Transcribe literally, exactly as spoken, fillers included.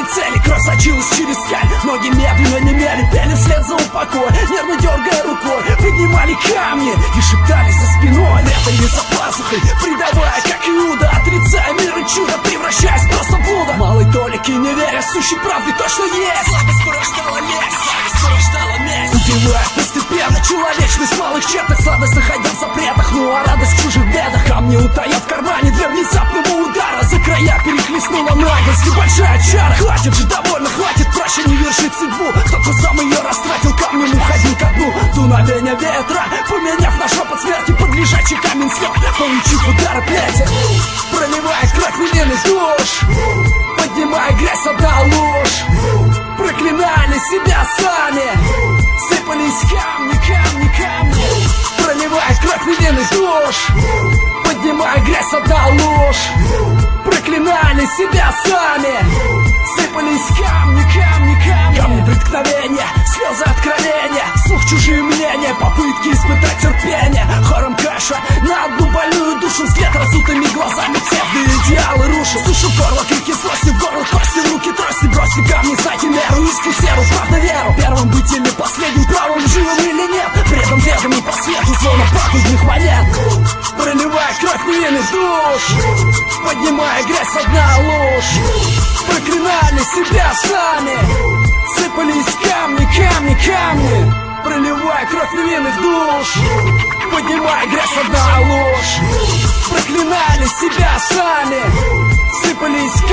цели. Кровь сочилась через ткань, ноги медленно немели, пели вслед за упокой, нервно дергая рукой. Поднимали камни и шептали за спиной, прятали за пазухой, предавая, как Иуда, отрицая мир и чудо, превращаясь просто в блудо. Малой толики не веря, сущей правды то, что есть. Слабость порождала месть, слабость порождала месть. Убивает постепенно человечность малых чертах. Сладость находя в запретах, ну а радость в чужих бедах. Камни утаят в кармане для внезапного удара. За края перехлестнула наглость и большая чара. Хватит же, довольно, хватит, проще не вершить судьбу. Кто-то сам ее растратил, камнем уходил ко дну. Дуновение ветра, поменяв на шепот смерти, под лежачий камень слег, получив удары плети. Проливая кровь невинных душ, поднимая грязь, отдал ложь. Проклинали себя сами, сыпались камни, камни, камни. Проливая кровь невинных душ, поднимая грязь, отдал ложь. Проклинали себя сами, сыпались камни, камни, камни. Камни преткновения, слезы откровения, слух чужие мнения, попытки испытать терпение. Хором каша на одну больную душу, взгляд разутыми глазами, псевдоидеалы рушат. Сушу горло, крики злости, в горло кости, в руки трости, бросьте камни, знайте меру, искри серу, правда веру. Первым быть или последним, правым живым или нет, бредом ведомым по свету, словно пахнутых монет. Проливая кровь невинных душ, поднимая грязь, одна ложь. Проклинали себя сами, сыпались камни, камни, камни. Проливая кровь невинных душ, поднимая грязь, одна ложь. Проклинали себя сами, сыпались